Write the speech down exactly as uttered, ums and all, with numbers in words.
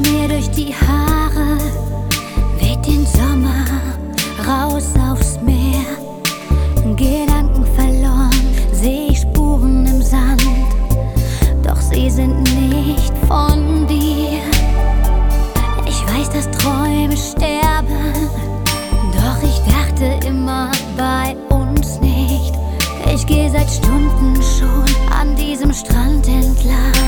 mir durch die Haare, weht den Sommer raus aufs Meer. Gedanken verloren, seh ich Spuren im Sand, doch sie sind nicht von dir. Ich weiß, dass Träume sterben, doch ich dachte immer bei uns nicht. Ich geh seit Stunden schon an diesem Strand entlang.